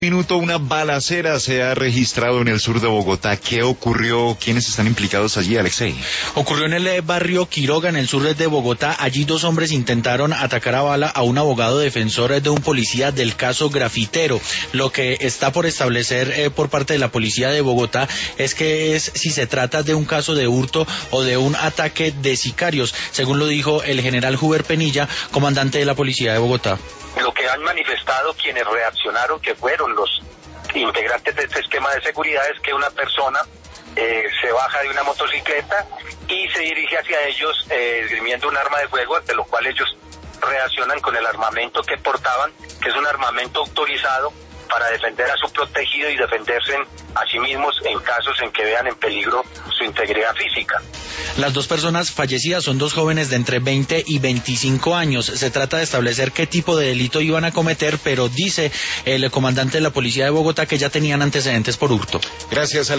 Minuto, una balacera se ha registrado en el sur de Bogotá. ¿Qué ocurrió? ¿Quiénes están implicados allí, Alexei? Ocurrió en el barrio Quiroga, en el sur de Bogotá. Allí dos hombres intentaron atacar a bala a un abogado defensor de un policía del caso Grafitero. Lo que está por establecer por parte de la policía de Bogotá es si se trata de un caso de hurto o de un ataque de sicarios, según lo dijo el general Huber Penilla, comandante de la policía de Bogotá. Lo que han manifestado quienes reaccionaron, que fueron los integrantes de este esquema de seguridad, es que una persona se baja de una motocicleta y se dirige hacia ellos esgrimiendo un arma de fuego, de lo cual ellos reaccionan con el armamento que portaban, que es un armamento autorizado para defender a su protegido y defenderse a sí mismos en casos en que vean en peligro su integridad física. Las dos personas fallecidas son dos jóvenes de entre 20 y 25 años. Se trata de establecer qué tipo de delito iban a cometer, pero dice el comandante de la policía de Bogotá que ya tenían antecedentes por hurto. Gracias,